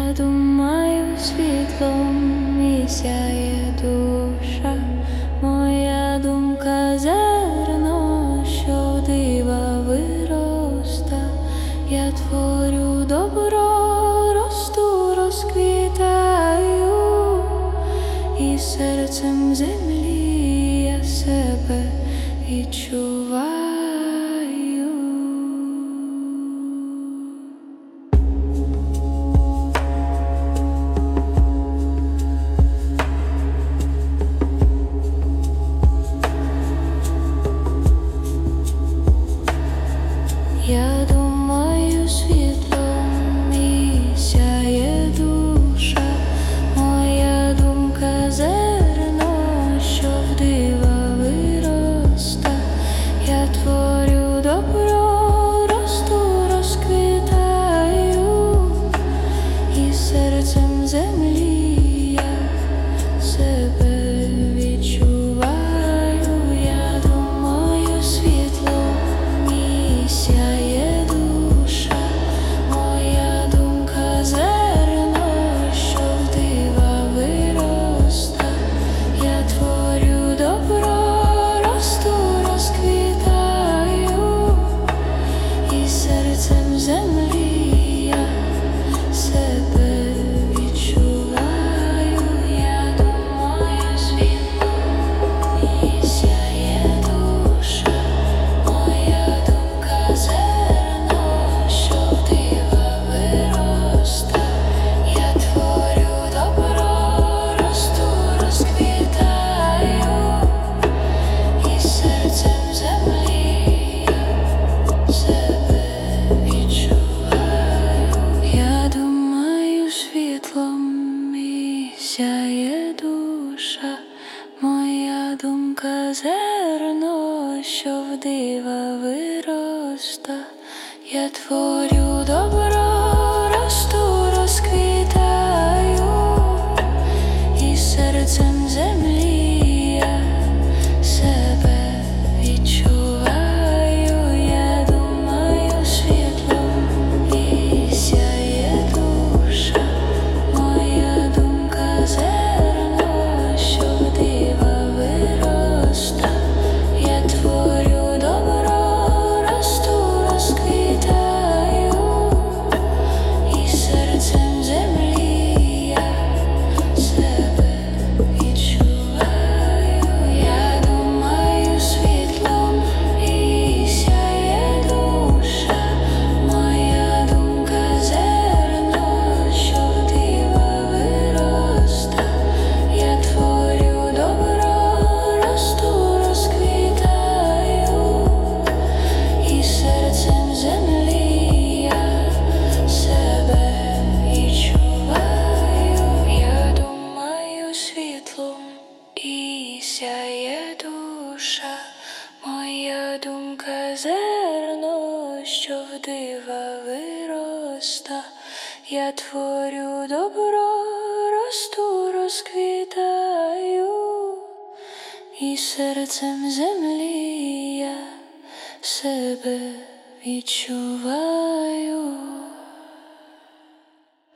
Я думаю, світлом і сяє душа, моя думка зерно, що дива вироста. Я творю добро, росту, розквітаю, і серцем землі я себе відчуваю. Я думаю, світлом і сяє душа, моя думка зерно, що в дива вироста. Я творю добро, росту, розквітаю, і серцем землі я себе відчуваю. Я думаю, світлом і сяє душа, моя думка зерно, що в дива вироста. Я творю добро, росту, розквітаю, і серцем землі я себе відчуваю. Я думаю, світлом і сяє душа, моя думка зерно, що в дива вироста. Я творю добро, росту, розквітаю, і серцем землі я себе відчуваю. Я думаю, світлом і сяє душа, моя думка зерно, що в дива вироста. Я творю добро, росту, розквітаю, і серцем землі я себе відчуваю. Я думаю, світлом і сяє душа, моя думка зерно, що в дива вироста. Я творю добро, росту, розквітаю, і серцем землі я себе відчуваю. Я думаю, світлом і сяє душа, моя думка зерно, що в дива вироста. Я творю добро, росту, розквітаю, і серцем землі я себе відчуваю. Я думаю, світлом і сяє душа, моя думка зерно, що в дива вироста. Я творю добро, росту, розквітаю, і серцем землі я себе відчуваю.